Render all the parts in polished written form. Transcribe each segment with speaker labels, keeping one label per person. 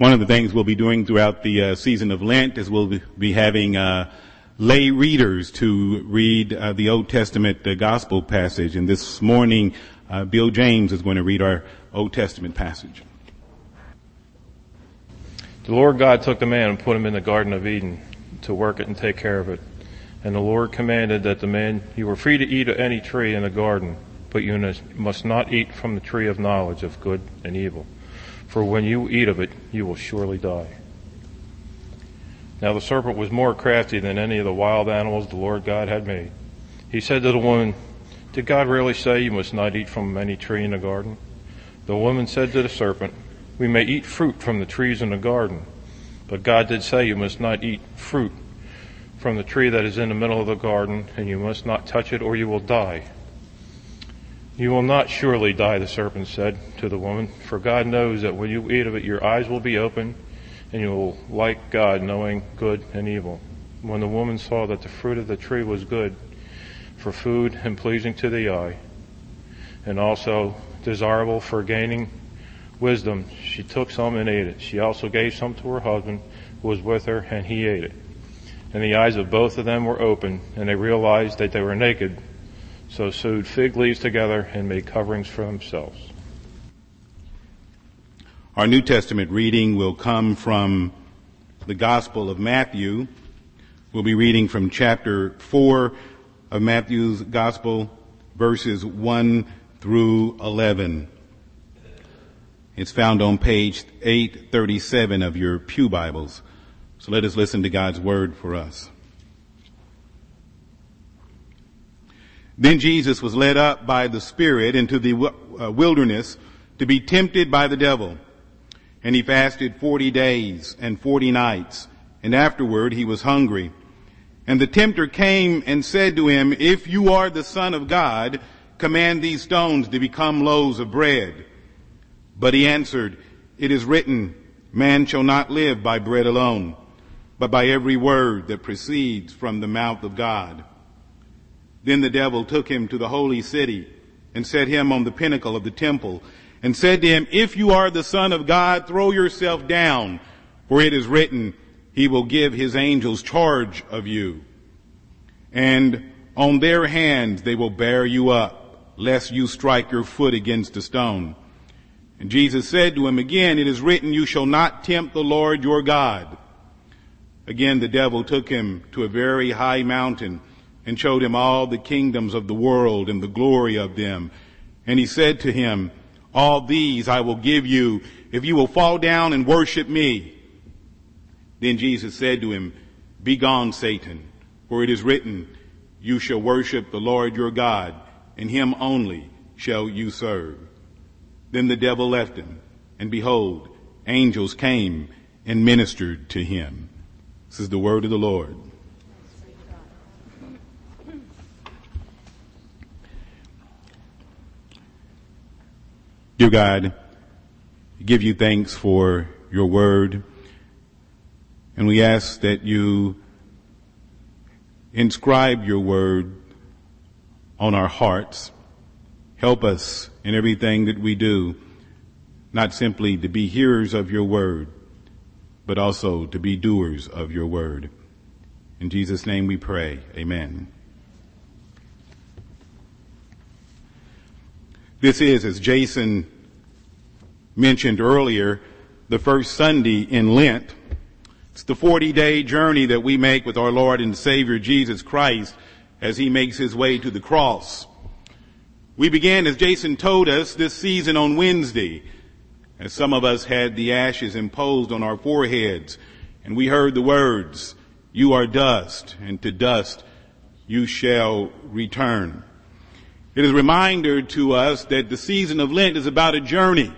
Speaker 1: One of the things we'll be doing throughout the season of Lent is we'll be having lay readers to read the Old Testament gospel passage. And this morning, Bill James is going to read our Old Testament passage.
Speaker 2: The Lord God took the man and put him in the Garden of Eden to work it and take care of it. And the Lord commanded that the man, you were free to eat of any tree in the garden, but you must not eat from the tree of knowledge of good and evil. For when you eat of it, you will surely die. Now the serpent was more crafty than any of the wild animals the Lord God had made. He said to the woman, did God really say you must not eat from any tree in the garden? The woman said to the serpent, we may eat fruit from the trees in the garden, but God did say you must not eat fruit from the tree that is in the middle of the garden, and you must not touch it or you will die. You will not surely die, the serpent said to the woman, for God knows that when you eat of it, your eyes will be open, and you will like God, knowing good and evil. When the woman saw that the fruit of the tree was good for food and pleasing to the eye, and also desirable for gaining wisdom, she took some and ate it. She also gave some to her husband who was with her, and he ate it. And the eyes of both of them were open, and they realized that they were naked, so sewed fig leaves together and made coverings for themselves.
Speaker 1: Our New Testament reading will come from the Gospel of Matthew. We'll be reading from chapter 4 of Matthew's Gospel, verses 1 through 11. It's found on page 837 of your pew Bibles. So let us listen to God's word for us. Then Jesus was led up by the Spirit into the wilderness to be tempted by the devil. And he fasted 40 days and 40 nights. And afterward he was hungry. And the tempter came and said to him, if you are the Son of God, command these stones to become loaves of bread. But he answered, it is written, man shall not live by bread alone, but by every word that proceeds from the mouth of God. Then the devil took him to the holy city and set him on the pinnacle of the temple and said to him, if you are the Son of God, throw yourself down, for it is written, he will give his angels charge of you. And on their hands they will bear you up, lest you strike your foot against a stone. And Jesus said to him again, it is written, you shall not tempt the Lord your God. Again the devil took him to a very high mountain and showed him all the kingdoms of the world and the glory of them. And he said to him, all these I will give you if you will fall down and worship me. Then Jesus said to him, begone, Satan, for it is written, you shall worship the Lord your God, and him only shall you serve. Then the devil left him, and behold, angels came and ministered to him. This is the word of the Lord. Dear God, we give you thanks for your word, and we ask that you inscribe your word on our hearts. Help us in everything that we do, not simply to be hearers of your word, but also to be doers of your word. In Jesus' name we pray. Amen. This is, as Jason mentioned earlier, the first Sunday in Lent. It's the 40-day journey that we make with our Lord and Savior Jesus Christ as he makes his way to the cross. We began, as Jason told us, this season on Wednesday, as some of us had the ashes imposed on our foreheads, and we heard the words, you are dust, and to dust you shall return. It is a reminder to us that the season of Lent is about a journey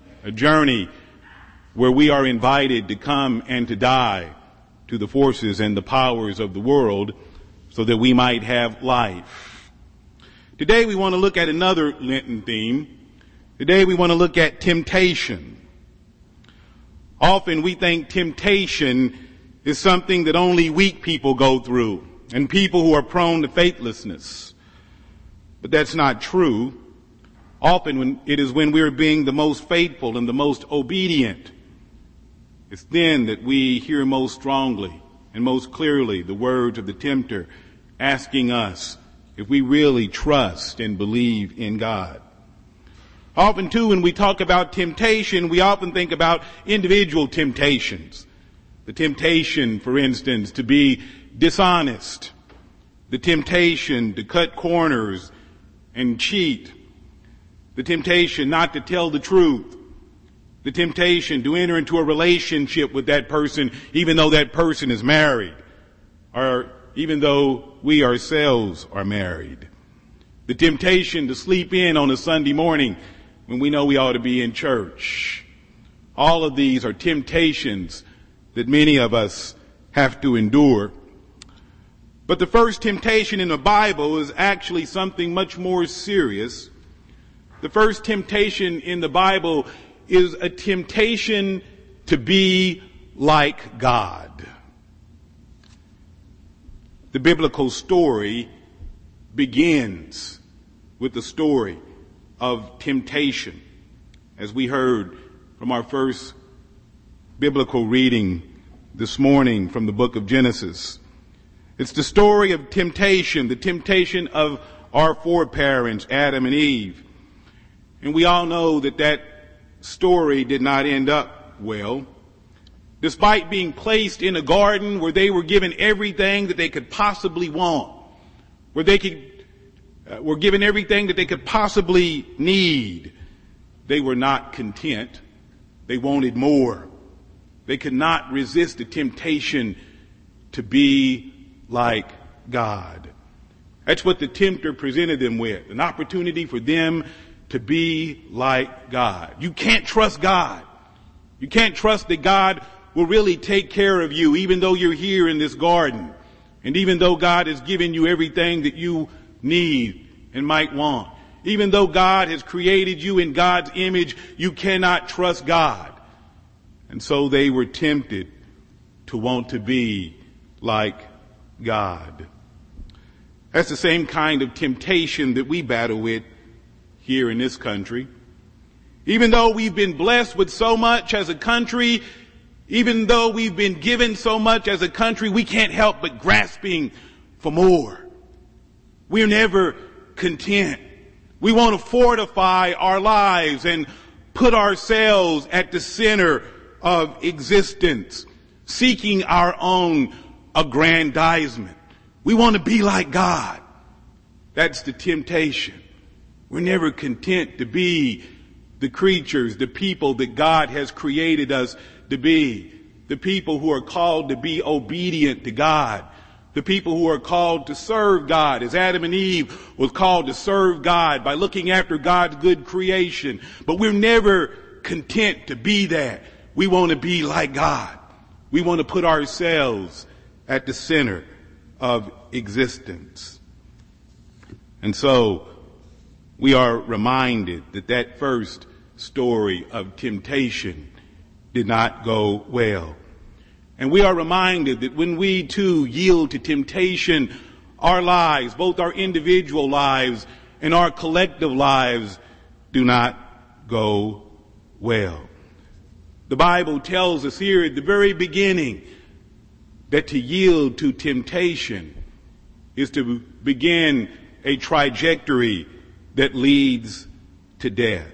Speaker 1: where we are invited to come and to die to the forces and the powers of the world so that we might have life. Today we want to look at another Lenten theme. Today we want to look at temptation. Often we think temptation is something that only weak people go through and people who are prone to faithlessness. But that's not true. Often it is when we're being the most faithful and the most obedient It's then that we hear most strongly and most clearly the words of the tempter asking us if we really trust and believe in God. Often, too, when we talk about temptation, we often think about individual temptations. The temptation, for instance, to be dishonest. The temptation to cut corners and cheat. The temptation not to tell the truth. The temptation to enter into a relationship with that person even though that person is married. Or even though we ourselves are married. The temptation to sleep in on a Sunday morning when we know we ought to be in church. All of these are temptations that many of us have to endure. But the first temptation in the Bible is actually something much more serious. The first temptation in the Bible is a temptation to be like God. The biblical story begins with the story of temptation, as we heard from our first biblical reading this morning from the book of Genesis. It's the story of temptation, the temptation of our foreparents, Adam and Eve. And we all know that that story did not end up well. Despite being placed in a garden where they were given everything that they could possibly want, where they were given everything that they could possibly need, they were not content. They wanted more. They could not resist the temptation to be like God. That's what the tempter presented them with, an opportunity for them to be like God. You can't trust God. You can't trust that God will really take care of you, even though you're here in this garden, and even though God has given you everything that you need and might want. Even though God has created you in God's image, you cannot trust God. And so they were tempted to want to be like God. That's the same kind of temptation that we battle with here in this country. Even though we've been blessed with so much as a country, even though we've been given so much as a country, we can't help but grasping for more. We're never content. We want to fortify our lives and put ourselves at the center of existence, seeking our own aggrandizement. We want to be like God. That's the temptation. We're never content to be the creatures, the people that God has created us to be. The people who are called to be obedient to God. The people who are called to serve God, as Adam and Eve was called to serve God by looking after God's good creation. But we're never content to be that. We want to be like God. We want to put ourselves at the center of existence. And so we are reminded that that first story of temptation did not go well. And we are reminded that when we too yield to temptation, our lives, both our individual lives and our collective lives, do not go well. The Bible tells us here at the very beginning that to yield to temptation is to begin a trajectory that leads to death.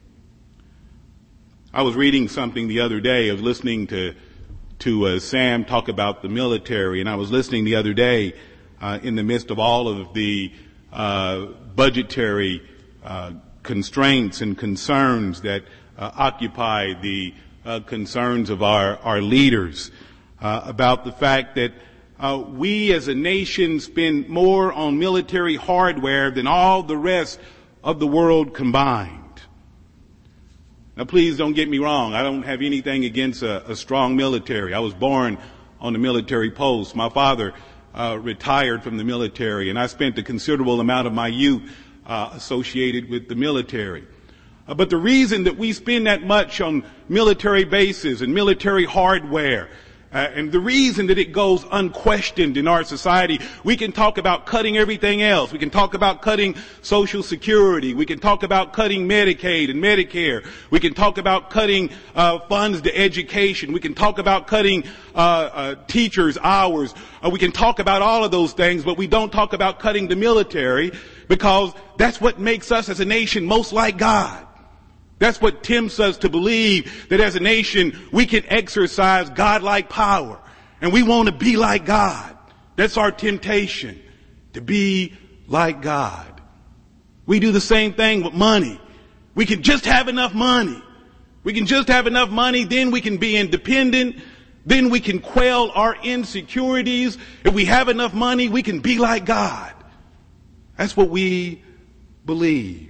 Speaker 1: I was reading something the other day. I was listening to Sam talk about the military, and I was listening the other day in the midst of all of the budgetary constraints and concerns that occupy the concerns of our leaders, about the fact that we as a nation spend more on military hardware than all the rest of the world combined. Now, please don't get me wrong. I don't have anything against a strong military. I was born on a military post. My father retired from the military, and I spent a considerable amount of my youth associated with the military. But the reason that we spend that much on military bases and military hardware And the reason that it goes unquestioned in our society, we can talk about cutting everything else. We can talk about cutting Social Security. We can talk about cutting Medicaid and Medicare. We can talk about cutting funds to education. We can talk about cutting teachers' hours. We can talk about all of those things, but we don't talk about cutting the military, because that's what makes us as a nation most like God. That's what tempts us to believe that as a nation we can exercise God-like power. And we want to be like God. That's our temptation, to be like God. We do the same thing with money. We can just have enough money. We can just have enough money, then we can be independent. Then we can quell our insecurities. If we have enough money, we can be like God. That's what we believe.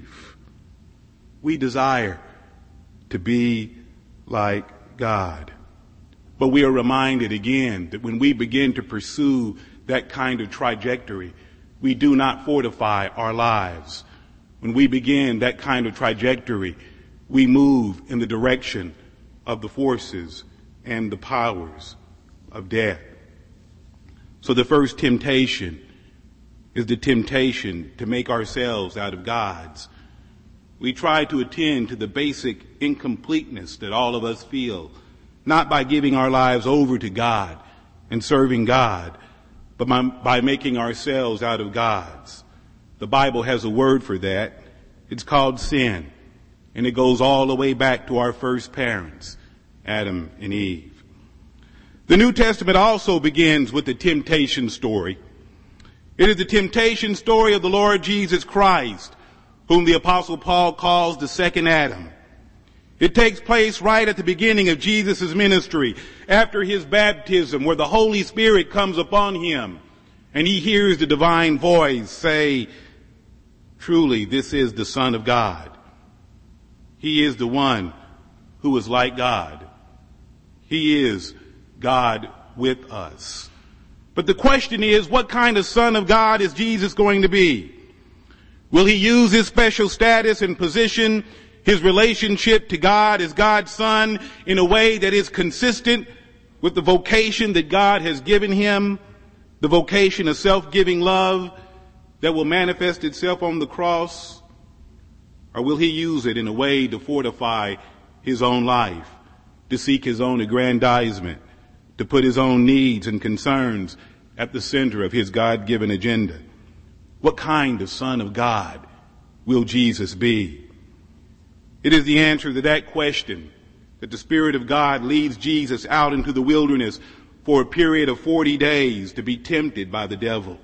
Speaker 1: We desire to be like God. But we are reminded again that when we begin to pursue that kind of trajectory, we do not fortify our lives. When we begin that kind of trajectory, we move in the direction of the forces and the powers of death. So the first temptation is the temptation to make ourselves out of gods. We try to attend to the basic incompleteness that all of us feel, not by giving our lives over to God and serving God, but by making ourselves out of gods. The Bible has a word for that. It's called sin, and it goes all the way back to our first parents, Adam and Eve. The New Testament also begins with the temptation story. It is the temptation story of the Lord Jesus Christ, whom the Apostle Paul calls the second Adam. It takes place right at the beginning of Jesus' ministry, after his baptism, where the Holy Spirit comes upon him, and he hears the divine voice say, "Truly, this is the Son of God." He is the one who is like God. He is God with us. But the question is, what kind of Son of God is Jesus going to be? Will he use his special status and position, his relationship to God as God's Son, in a way that is consistent with the vocation that God has given him, the vocation of self-giving love that will manifest itself on the cross? Or will he use it in a way to fortify his own life, to seek his own aggrandizement, to put his own needs and concerns at the center of his God-given agenda? What kind of Son of God will Jesus be? It is the answer to that question that the Spirit of God leads Jesus out into the wilderness for a period of 40 days to be tempted by the devil.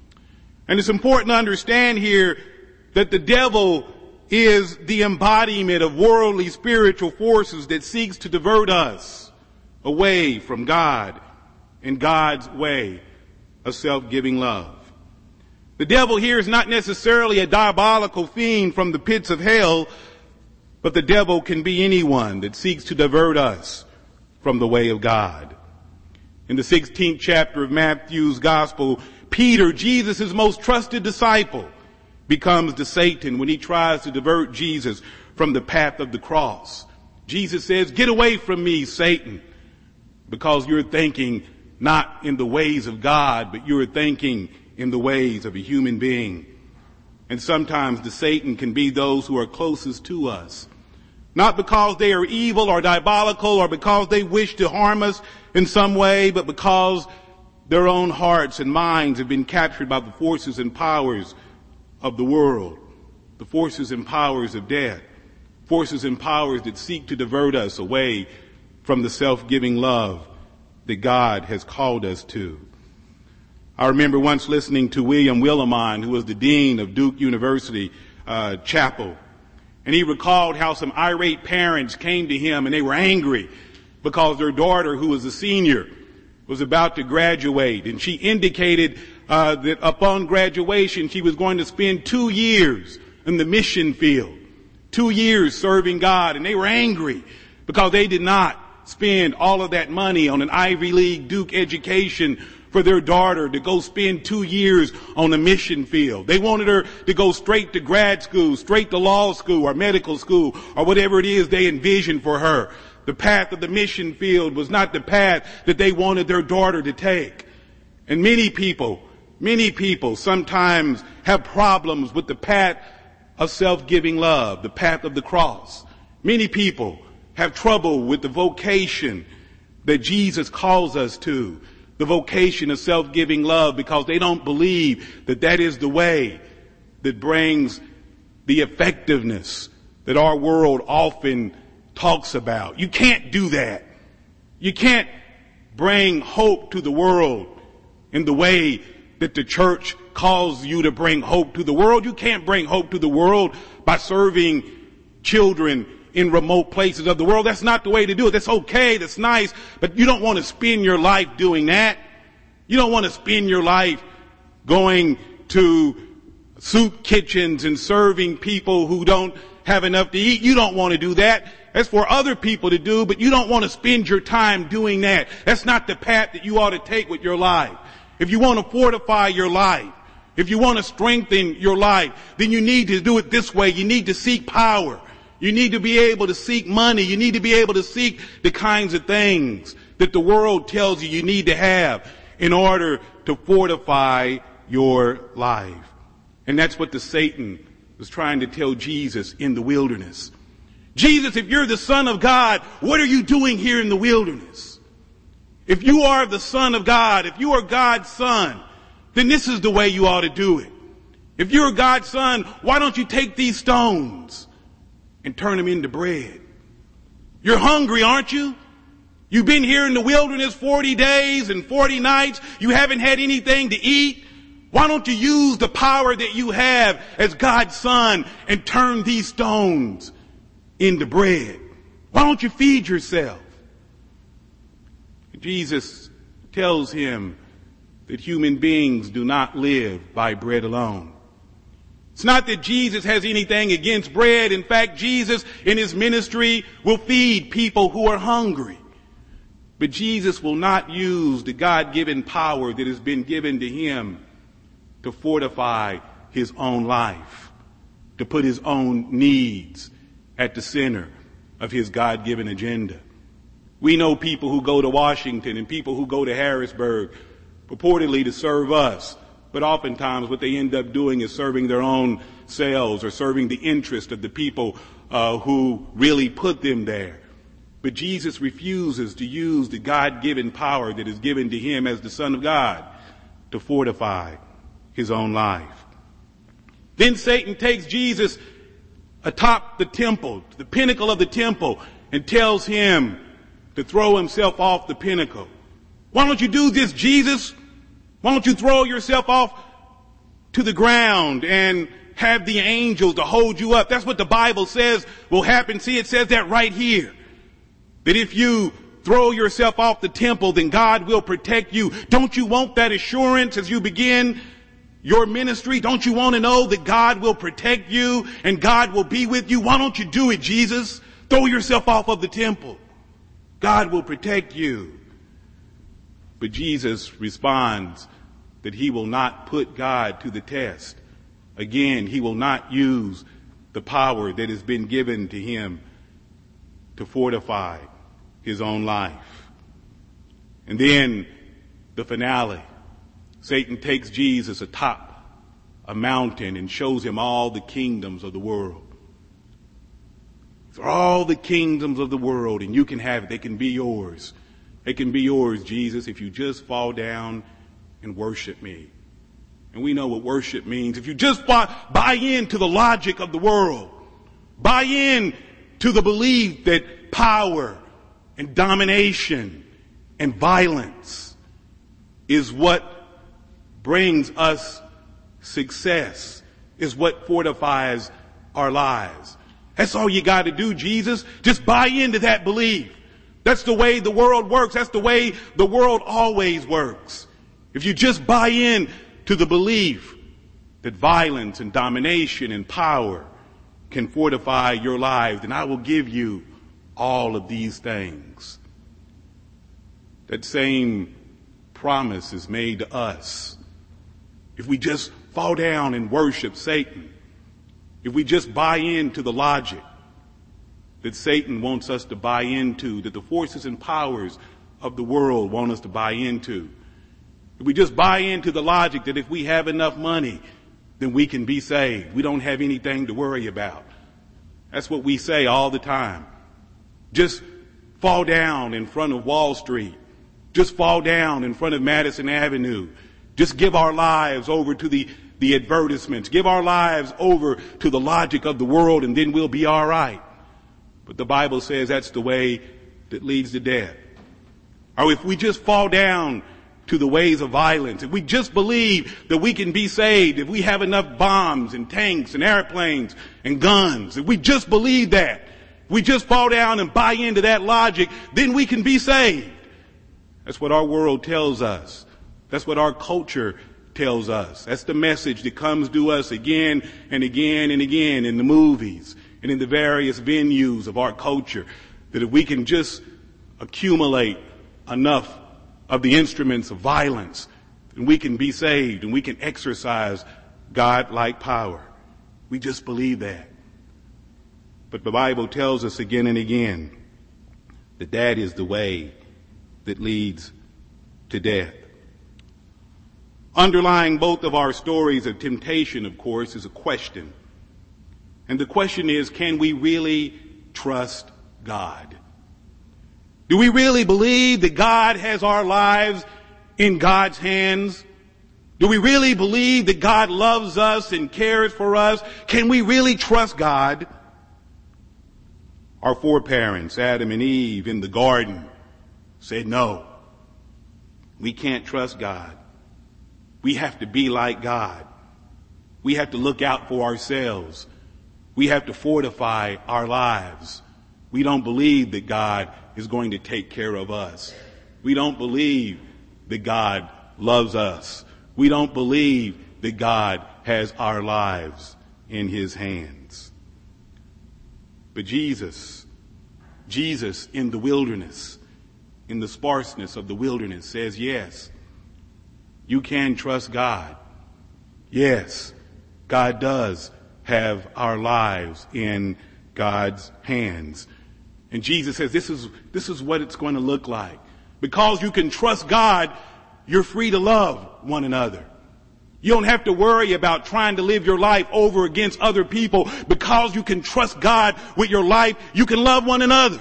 Speaker 1: And it's important to understand here that the devil is the embodiment of worldly spiritual forces that seeks to divert us away from God and God's way of self-giving love. The devil here is not necessarily a diabolical fiend from the pits of hell, but the devil can be anyone that seeks to divert us from the way of God. In the 16th chapter of Matthew's Gospel, Peter, Jesus' most trusted disciple, becomes the Satan when he tries to divert Jesus from the path of the cross. Jesus says, "Get away from me, Satan, because you're thinking not in the ways of God, but you're thinking in the ways of a human being." And sometimes the Satan can be those who are closest to us, not because they are evil or diabolical or because they wish to harm us in some way, but because their own hearts and minds have been captured by the forces and powers of the world, the forces and powers of death, forces and powers that seek to divert us away from the self-giving love that God has called us to. I remember once listening to William Willimon, who was the dean of Duke University Chapel, and he recalled how some irate parents came to him and they were angry because their daughter, who was a senior, was about to graduate, and she indicated that upon graduation she was going to spend 2 years in the mission field, 2 years serving God, and they were angry because they did not spend all of that money on an Ivy League Duke education for their daughter to go spend 2 years on a mission field. They wanted her to go straight to grad school, straight to law school or medical school or whatever it is they envisioned for her. The path of the mission field was not the path that they wanted their daughter to take. And many people sometimes have problems with the path of self-giving love, the path of the cross. Many people have trouble with the vocation that Jesus calls us to, the vocation of self-giving love, because they don't believe that that is the way that brings the effectiveness that our world often talks about. You can't do that. You can't bring hope to the world in the way that the church calls you to bring hope to the world. You can't bring hope to the world by serving children in remote places of the world. That's not the way to do it. That's okay. That's nice. But you don't want to spend your life doing that. You don't want to spend your life going to soup kitchens and serving people who don't have enough to eat. You don't want to do that. That's for other people to do, but you don't want to spend your time doing that. That's not the path that you ought to take with your life. If you want to fortify your life, if you want to strengthen your life, then you need to do it this way. You need to seek power. You need to be able to seek money. You need to be able to seek the kinds of things that the world tells you need to have in order to fortify your life. And that's what Satan was trying to tell Jesus in the wilderness. Jesus, if you're the Son of God, what are you doing here in the wilderness? If you are the Son of God, if you are God's Son, then this is the way you ought to do it. If you're God's Son, why don't you take these stones and turn them into bread? You're hungry, aren't you? You've been here in the wilderness 40 days and 40 nights. You haven't had anything to eat. Why don't you use the power that you have as God's Son and turn these stones into bread? Why don't you feed yourself? Jesus tells him that human beings do not live by bread alone. It's not that Jesus has anything against bread. In fact, Jesus in his ministry will feed people who are hungry. But Jesus will not use the God-given power that has been given to him to fortify his own life, to put his own needs at the center of his God-given agenda. We know people who go to Washington and people who go to Harrisburg purportedly to serve us, but oftentimes what they end up doing is serving their own selves or serving the interest of the people who really put them there. But Jesus refuses to use the God-given power that is given to him as the Son of God to fortify his own life. Then Satan takes Jesus atop the temple, the pinnacle of the temple, and tells him to throw himself off the pinnacle. Why don't you do this, Jesus? Why don't you throw yourself off to the ground and have the angels to hold you up? That's what the Bible says will happen. See, it says that right here. That if you throw yourself off the temple, then God will protect you. Don't you want that assurance as you begin your ministry? Don't you want to know that God will protect you and God will be with you? Why don't you do it, Jesus? Throw yourself off of the temple. God will protect you. But Jesus responds that he will not put God to the test. Again, he will not use the power that has been given to him to fortify his own life. And then the finale. Satan takes Jesus atop a mountain and shows him all the kingdoms of the world. For all the kingdoms of the world, and you can have it. They can be yours. They can be yours, Jesus, if you just fall down and worship me. And we know what worship means. If you just buy into the logic of the world, buy in to the belief that power and domination and violence is what brings us success, is what fortifies our lives. That's all you got to do, Jesus. Just buy into that belief. That's the way the world works. That's the way the world always works. If you just buy in to the belief that violence and domination and power can fortify your lives, then I will give you all of these things. That same promise is made to us. If we just fall down and worship Satan, if we just buy into the logic that Satan wants us to buy into, that the forces and powers of the world want us to buy into. If we just buy into the logic that if we have enough money, then we can be saved. We don't have anything to worry about. That's what we say all the time. Just fall down in front of Wall Street. Just fall down in front of Madison Avenue. Just give our lives over to the advertisements. Give our lives over to the logic of the world, and then we'll be all right. But the Bible says that's the way that leads to death. Or if we just fall down to the ways of violence, if we just believe that we can be saved, if we have enough bombs and tanks and airplanes and guns, if we just believe that, if we just fall down and buy into that logic, then we can be saved. That's what our world tells us. That's what our culture tells us. That's the message that comes to us again and again and again in the movies and in the various venues of our culture, that if we can just accumulate enough of the instruments of violence, then we can be saved and we can exercise God-like power. We just believe that. But the Bible tells us again and again that that is the way that leads to death. Underlying both of our stories of temptation, of course, is a question. And the question is, can we really trust God? Do we really believe that God has our lives in God's hands? Do we really believe that God loves us and cares for us? Can we really trust God? Our foreparents, Adam and Eve in the garden, said no. We can't trust God. We have to be like God. We have to look out for ourselves. We have to fortify our lives. We don't believe that God is going to take care of us. We don't believe that God loves us. We don't believe that God has our lives in his hands. But Jesus in the wilderness, in the sparseness of the wilderness, says, yes, you can trust God. Yes, God does have our lives in God's hands. And Jesus says this is what it's going to look like. Because you can trust God, you're free to love one another. You don't have to worry about trying to live your life over against other people. Because you can trust God with your life, you can love one another.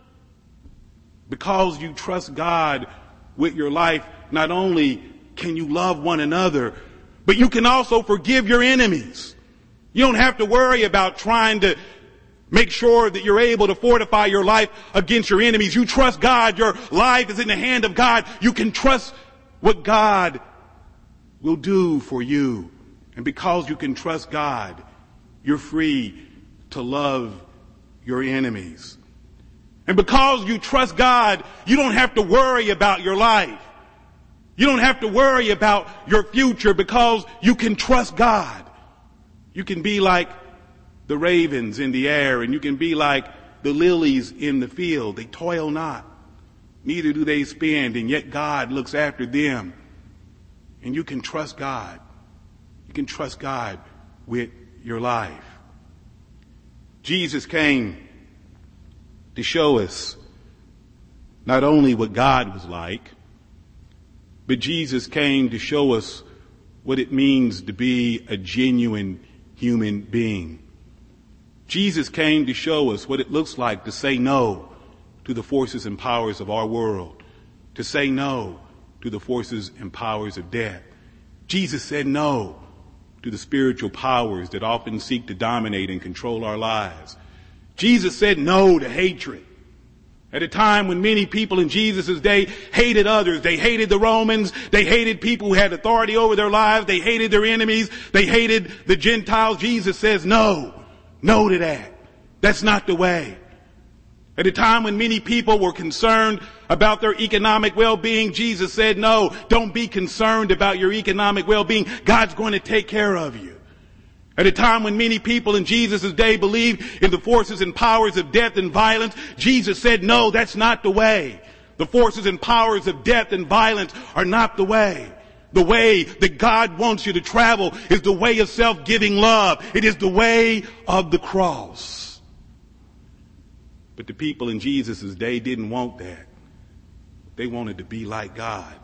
Speaker 1: Because you trust God with your life, not only can you love one another, but you can also forgive your enemies. You don't have to worry about trying to make sure that you're able to fortify your life against your enemies. You trust God. Your life is in the hand of God. You can trust what God will do for you. And because you can trust God, you're free to love your enemies. And because you trust God, you don't have to worry about your life. You don't have to worry about your future because you can trust God. You can be like the ravens in the air, and you can be like the lilies in the field. They toil not, neither do they spin, and yet God looks after them. And you can trust God. You can trust God with your life. Jesus came to show us not only what God was like, but Jesus came to show us what it means to be a genuine human being. Jesus came to show us what it looks like to say no to the forces and powers of our world, to say no to the forces and powers of death. Jesus said no to the spiritual powers that often seek to dominate and control our lives. Jesus said no to hatred. At a time when many people in Jesus' day hated others, they hated the Romans, they hated people who had authority over their lives, they hated their enemies, they hated the Gentiles. Jesus says no to that. That's not the way. At a time when many people were concerned about their economic well-being, Jesus said, no, don't be concerned about your economic well-being. God's going to take care of you. At a time when many people in Jesus' day believed in the forces and powers of death and violence, Jesus said, no, that's not the way. The forces and powers of death and violence are not the way. The way that God wants you to travel is the way of self-giving love. It is the way of the cross. But the people in Jesus' day didn't want that. They wanted to be like God.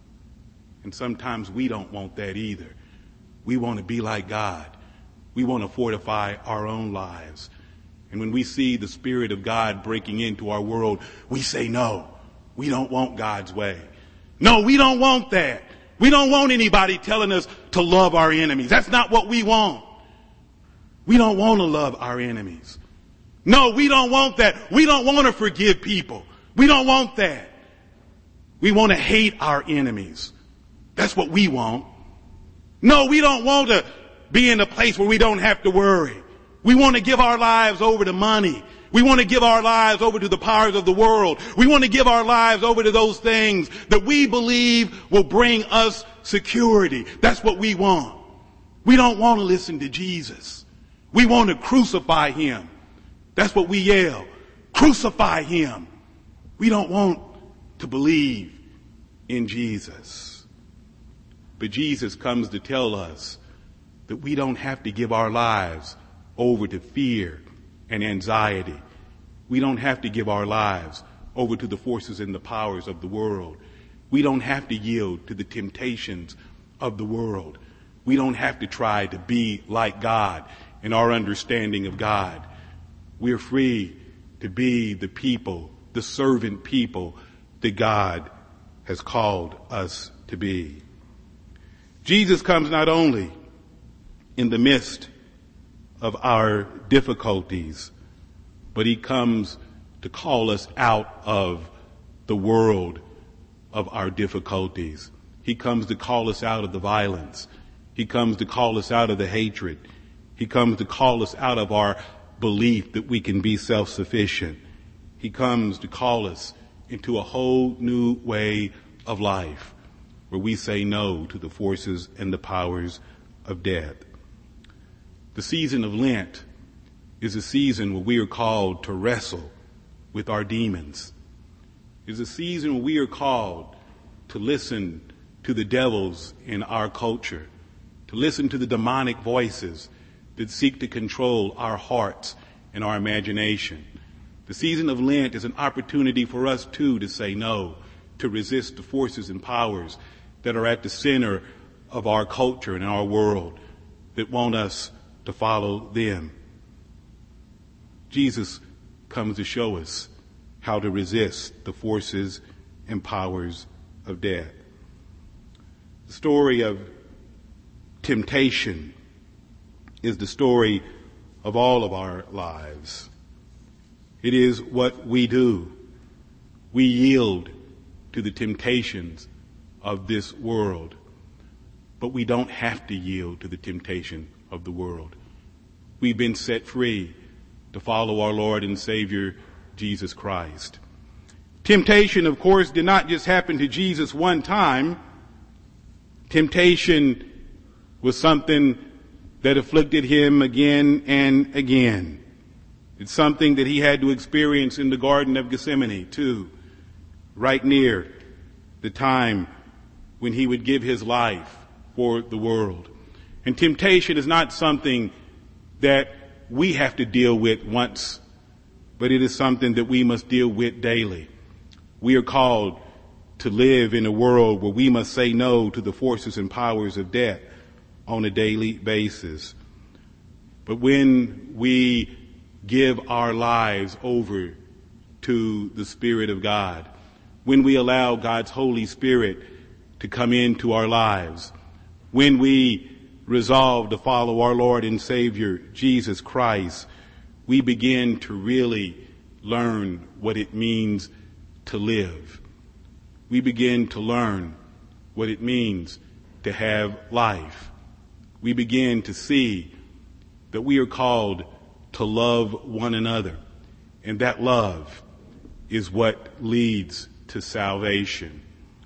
Speaker 1: And sometimes we don't want that either. We want to be like God. We want to fortify our own lives. And when we see the Spirit of God breaking into our world, we say, no, we don't want God's way. No, we don't want that. We don't want anybody telling us to love our enemies. That's not what we want. We don't want to love our enemies. No, we don't want that. We don't want to forgive people. We don't want that. We want to hate our enemies. That's what we want. No, we don't want to be in a place where we don't have to worry. We want to give our lives over to money. We want to give our lives over to the powers of the world. We want to give our lives over to those things that we believe will bring us security. That's what we want. We don't want to listen to Jesus. We want to crucify him. That's what we yell. Crucify him. We don't want to believe in Jesus. But Jesus comes to tell us that we don't have to give our lives over to fear and anxiety. We don't have to give our lives over to the forces and the powers of the world. We don't have to yield to the temptations of the world. We don't have to try to be like God in our understanding of God. We're free to be the people, the servant people that God has called us to be. Jesus comes not only in the midst of our difficulties, but he comes to call us out of the world of our difficulties. He comes to call us out of the violence. He comes to call us out of the hatred. He comes to call us out of our belief that we can be self-sufficient. He comes to call us into a whole new way of life where we say no to the forces and the powers of death. The season of Lent is a season where we are called to wrestle with our demons. It's a season where we are called to listen to the devils in our culture, to listen to the demonic voices that seek to control our hearts and our imagination. The season of Lent is an opportunity for us too to say no, to resist the forces and powers that are at the center of our culture and our world that want us to follow them. Jesus comes to show us how to resist the forces and powers of death. The story of temptation is the story of all of our lives. It is what we do. We yield to the temptations of this world, but we don't have to yield to the temptation of the world. We've been set free to follow our Lord and Savior, Jesus Christ. Temptation, of course, did not just happen to Jesus one time. Temptation was something that afflicted him again and again. It's something that he had to experience in the Garden of Gethsemane too, right near the time when he would give his life for the world. And temptation is not something that we have to deal with once, but it is something that we must deal with daily. We are called to live in a world where we must say no to the forces and powers of death on a daily basis. But when we give our lives over to the Spirit of God, when we allow God's Holy Spirit to come into our lives, when we resolve to follow our Lord and Savior, Jesus Christ, we begin to really learn what it means to live. We begin to learn what it means to have life. We begin to see that we are called to love one another, and that love is what leads to salvation.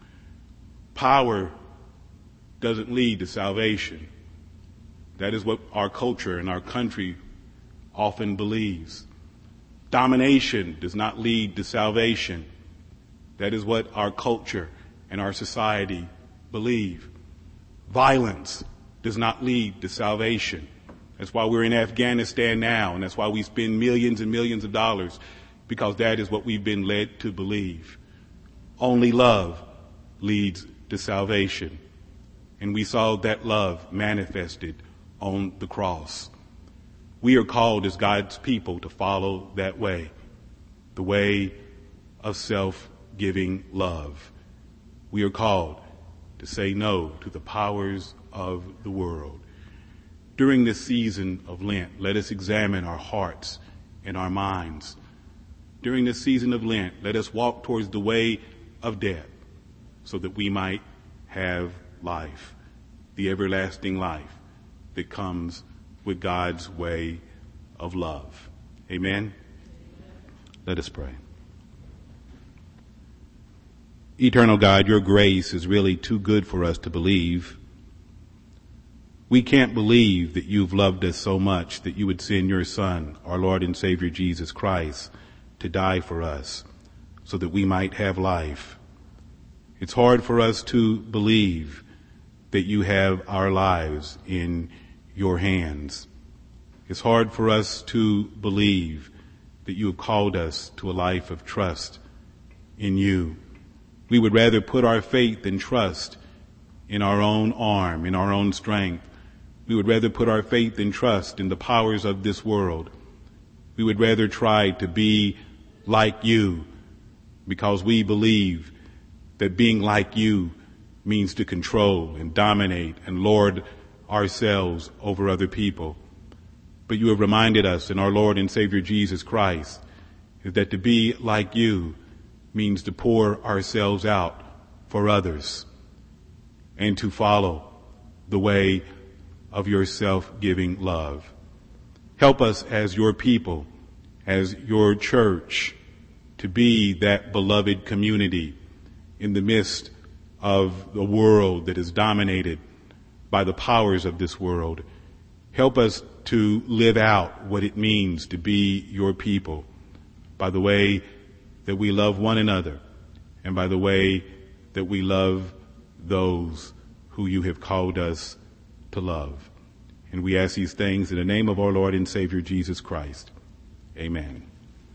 Speaker 1: Power doesn't lead to salvation. That is what our culture and our country often believes. Domination does not lead to salvation. That is what our culture and our society believe. Violence does not lead to salvation. That's why we're in Afghanistan now, and that's why we spend millions and millions of dollars because that is what we've been led to believe. Only love leads to salvation. And we saw that love manifested on the cross. We are called as God's people to follow that way, the way of self-giving love. We are called to say no to the powers of the world. During this season of Lent, let us examine our hearts and our minds. During this season of Lent, let us walk towards the way of death so that we might have life, the everlasting life that comes with God's way of love. Amen? Let us pray. Eternal God, your grace is really too good for us to believe. We can't believe that you've loved us so much that you would send your Son, our Lord and Savior Jesus Christ, to die for us so that we might have life. It's hard for us to believe that you have our lives in your hands. It's hard for us to believe that you have called us to a life of trust in you. We would rather put our faith and trust in our own arm, in our own strength. We would rather put our faith and trust in the powers of this world. We would rather try to be like you because we believe that being like you means to control and dominate and lord ourselves over other people. But you have reminded us in our Lord and Savior Jesus Christ that to be like you means to pour ourselves out for others and to follow the way of your self-giving love. Help us as your people, as your church, to be that beloved community in the midst of the world that is dominated by the powers of this world. Help us to live out what it means to be your people by the way that we love one another and by the way that we love those who you have called us to love. And we ask these things in the name of our Lord and Savior Jesus Christ. Amen.